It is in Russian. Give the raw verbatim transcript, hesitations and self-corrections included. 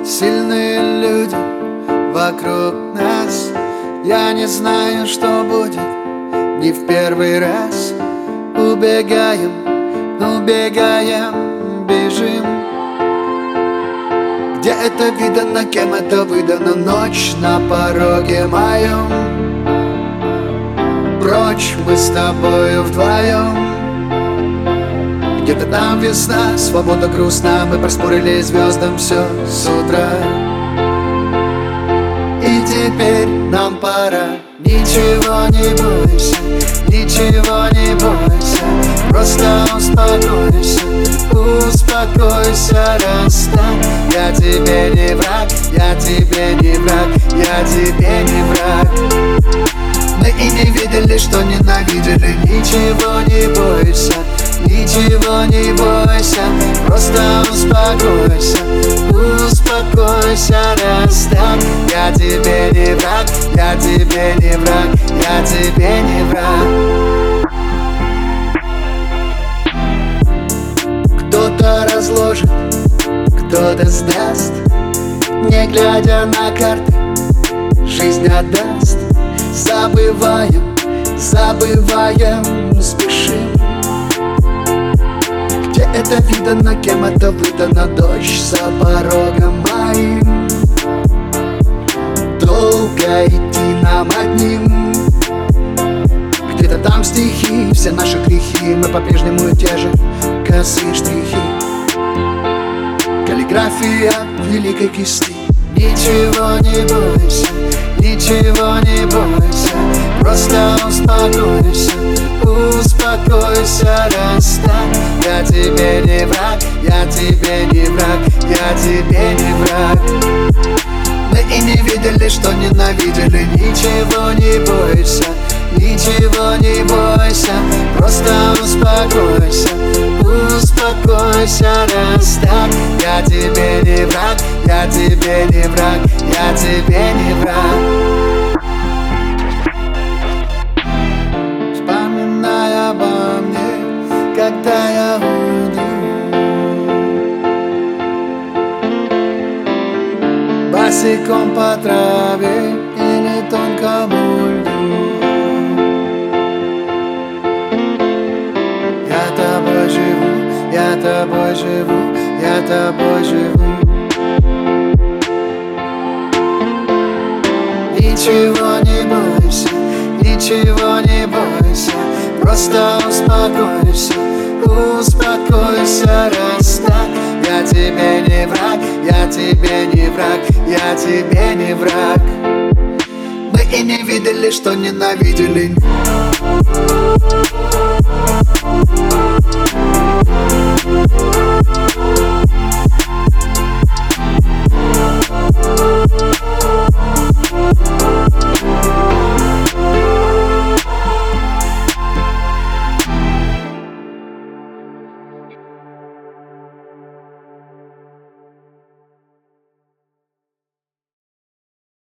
Сильные люди вокруг нас. Я не знаю, что будет, не в первый раз. Убегаем, убегаем, бежим. Где это видано, кем это выдано? Ночь на пороге моем. Прочь мы с тобою вдвоем. Где-то там весна, свобода грустна. Мы проспорили звездам все с утра. И теперь нам пора. Ничего не бойся, ничего не бойся. Просто успокойся, успокойся, расстань. Я тебе не враг, я тебе не враг, я тебе не враг. Мы и не видели, что ненавидели. Ничего не бойся, ничего не бойся. Просто успокойся, успокойся, расстань. Я тебе не враг, я тебе не враг, я тебе не враг. Кто-то разложит, кто-то сдаст, не глядя на карты, жизнь отдаст. Забываем, забываем, спешим. Где это видано, кем это выдано? Дождь за порогом моим. Долго идти нам одним. Где-то там стихи, все наши грехи. Мы по-прежнему те же косые штрихи. Каллиграфия великой кисти. Ничего не бойся, ничего не бойся. Просто успокойся, успокойся, расстань. Я тебе не враг, я тебе не враг, я тебе не враг. Мы и не видели, что ненавидели. Ничего не бойся, ничего не бойся. Просто успокойся, успокойся, расстань. Я тебе не враг, я тебе не враг, я тебе не враг. Вспоминай обо мне, когда я уйду. Босиком по траве или тонкому льду. Я тобой живу, я тобой живу, я тобой живу. Ничего не бойся, ничего не бойся. Просто успокойся, успокойся, расстань. Я тебе не враг, я тебе не враг, я тебе не враг. Мы и не видели, что ненавидели. Oh,